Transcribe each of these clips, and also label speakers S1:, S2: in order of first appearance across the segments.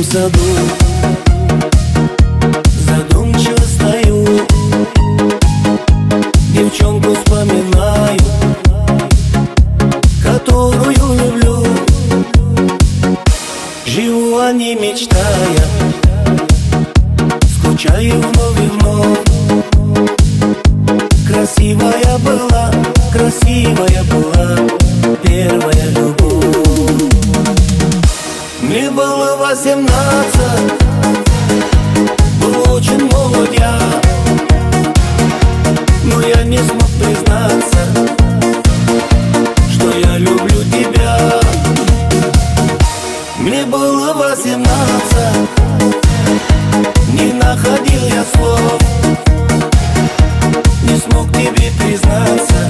S1: зимнем саду задумчиво стою, девчонку вспоминаю, которую люблю. Живу о ней мечтая, скучаю вновь и вновь. Красивая была первая любовь. Мне было 18, был очень молод я, но я не смог признаться, что я люблю тебя. Мне было 18, не находил я слов, не смог тебе признаться,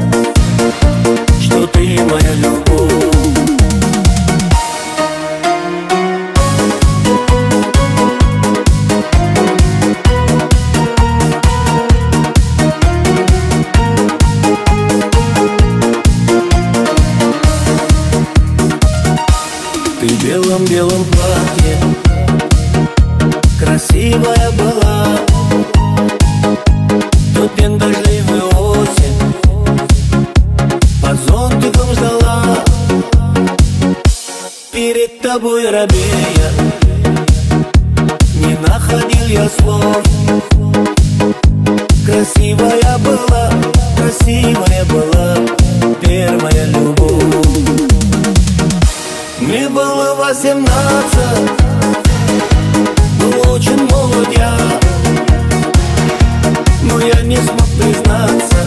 S1: что ты моя любовь. Ты в белом-белом платье красивая была. Тот день дождливый осень под зонтиком ждала. Перед тобой робея не находил я слов. Красивая была первая любовь. Мне было 18, был очень молод я, но я не смог признаться,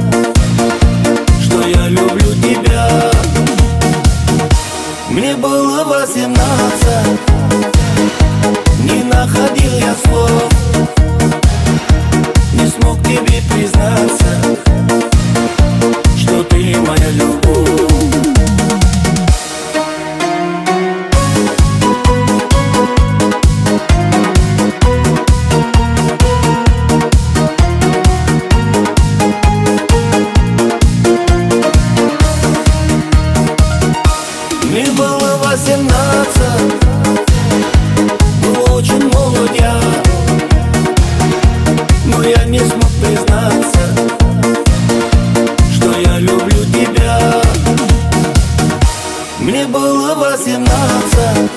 S1: что я люблю тебя. Мне было 18, не находил я слов, не смог тебе признаться, что ты моя любовь. Мне было 18, был очень молод я, но я не смог признаться, что я люблю тебя. Мне было 18.